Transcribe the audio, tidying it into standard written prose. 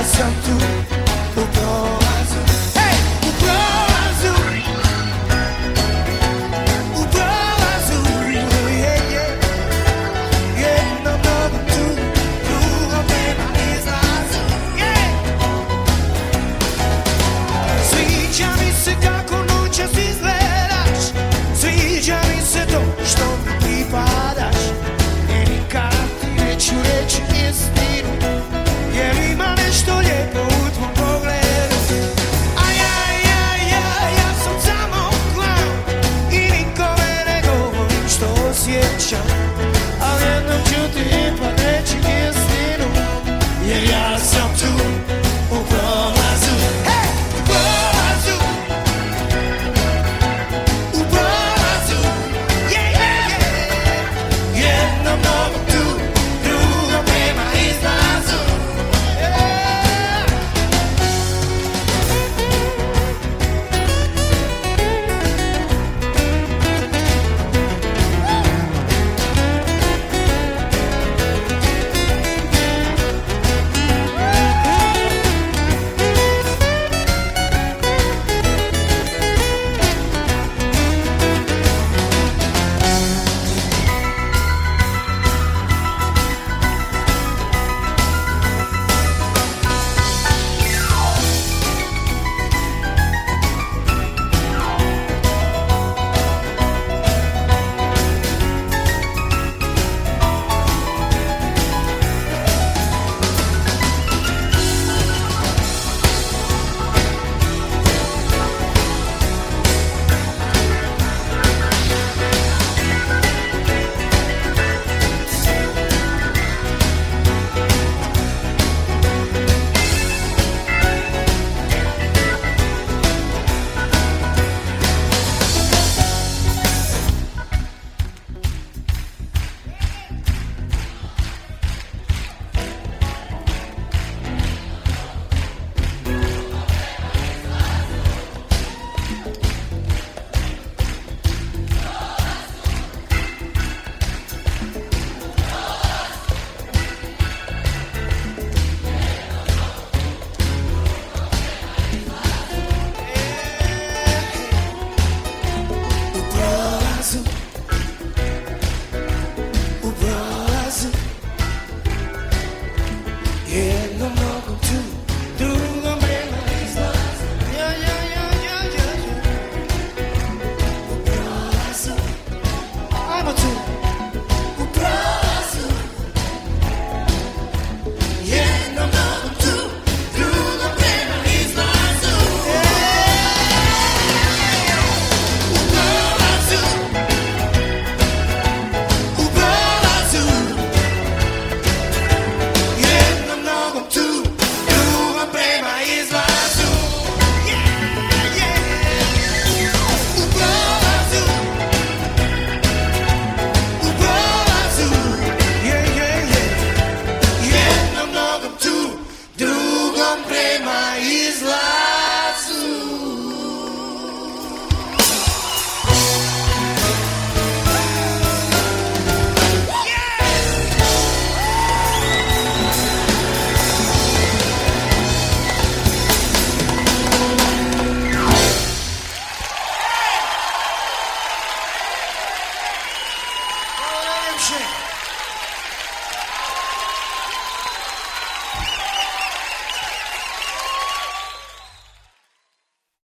sam tu u prolazu. Hej, u prolazu, u prolazu, jednom nogom tu, drugom nema izlazu. Sviđa mi se kako noćas izgledaš, sviđa mi se to što mi pripadaš. I nikada ti neću reći istinu, jer ima nešto lijepo u tvom pogledu. A ja sam samo klaun i nikome ne govorim što osjećam, ali jednom ću ti ipak reći istinu, jer ja sam tu